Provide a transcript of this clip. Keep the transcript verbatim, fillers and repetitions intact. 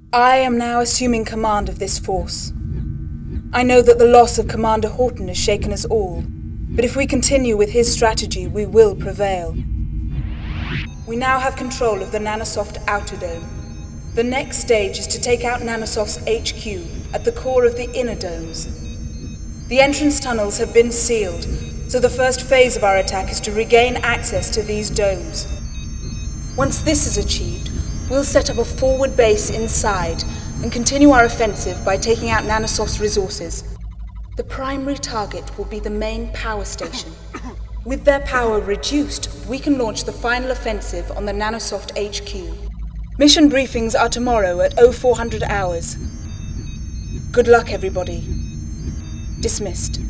I am now assuming command of this force. I know that the loss of Commander Horton has shaken us all, but if we continue with his strategy, we will prevail. We now have control of the Nanosoft Outer Dome. The next stage is to take out Nanosoft's H Q at the core of the inner domes. The entrance tunnels have been sealed, so the first phase of our attack is to regain access to these domes. Once this is achieved, we'll set up a forward base inside and continue our offensive by taking out Nanosoft's resources. The primary target will be the main power station. With their power reduced, we can launch the final offensive on the Nanosoft H Q. Mission briefings are tomorrow at oh four hundred hours. Good luck, everybody. Dismissed.